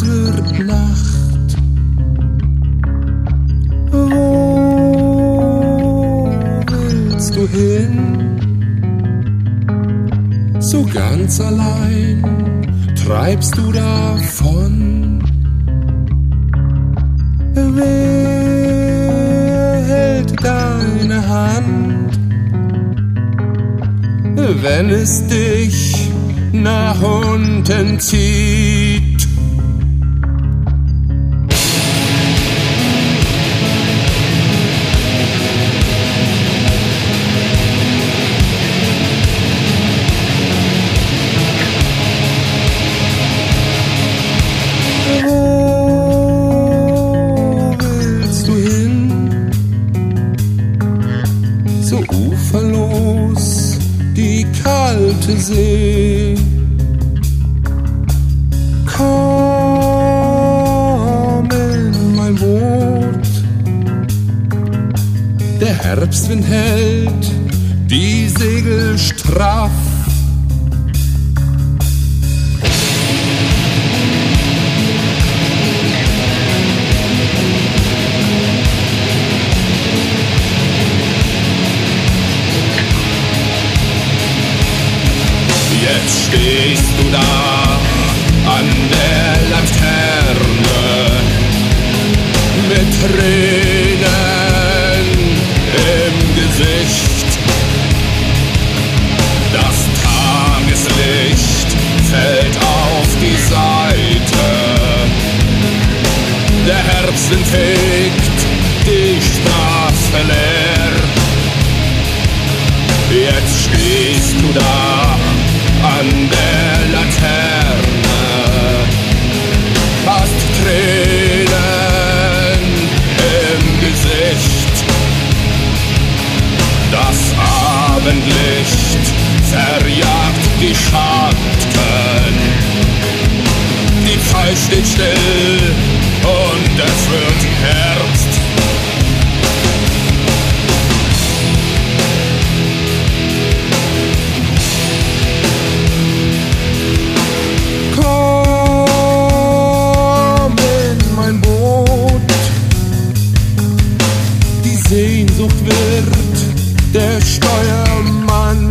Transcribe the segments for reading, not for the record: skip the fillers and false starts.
es wird Nacht. Wo willst du hin? So ganz allein treibst du davon. Wer hält deine Hand, wenn es dich nach unten zieht? So uferlos die kalte See. Komm in mein Boot. Der Herbstwind hält die Segel straff. Jetzt stehst du da an der Laterne mit Tränen im Gesicht. Das Tageslicht fällt auf die Seite. Der Herbstwind fegt die Straße leer. Jetzt stehst du da an der Laterne, hast Tränen im Gesicht. Das Abendlicht verjagt die Schatten. Die Zeit steht still und es wird Herbst. Sehnsucht wird der Steuermann.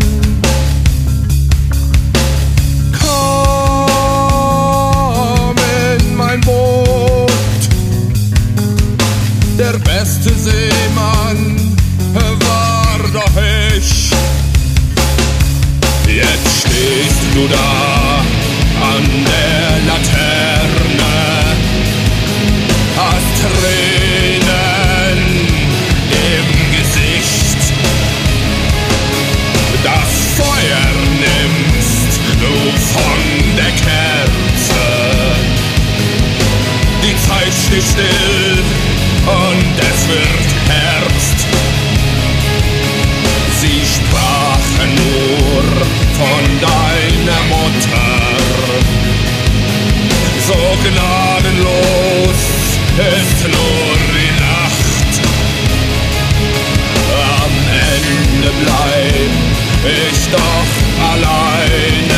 Komm in mein Boot. Der beste Seemann war doch ich. Jetzt stehst du da an der Laterne, hast Tränen im Gesicht. Das Feuer nimmst du von der Kerze. Die Zeit steht still und es wird Herbst. Sie sprachen nur von deiner Mutter. So gnadenlos ist nur die Nacht. Am Ende bleib ich doch allein.